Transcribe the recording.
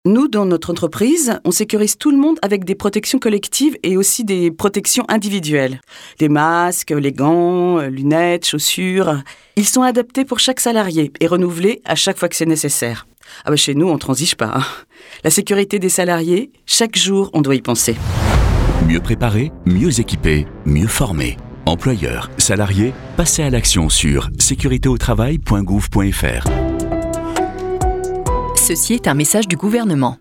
Nous, dans notre entreprise, on sécurise tout le monde avec des protections collectives et aussi des protections individuelles. Des masques, les gants, lunettes, chaussures. Ils sont adaptés pour chaque salarié et renouvelés à chaque fois que c'est nécessaire. Chez nous, on transige pas. La sécurité des salariés, chaque jour, on doit y penser. Mieux préparé, mieux équipé, mieux formé. Employeurs, salariés, passez à l'action sur sécuritéautravail.gouv.fr. Ceci est un message du gouvernement.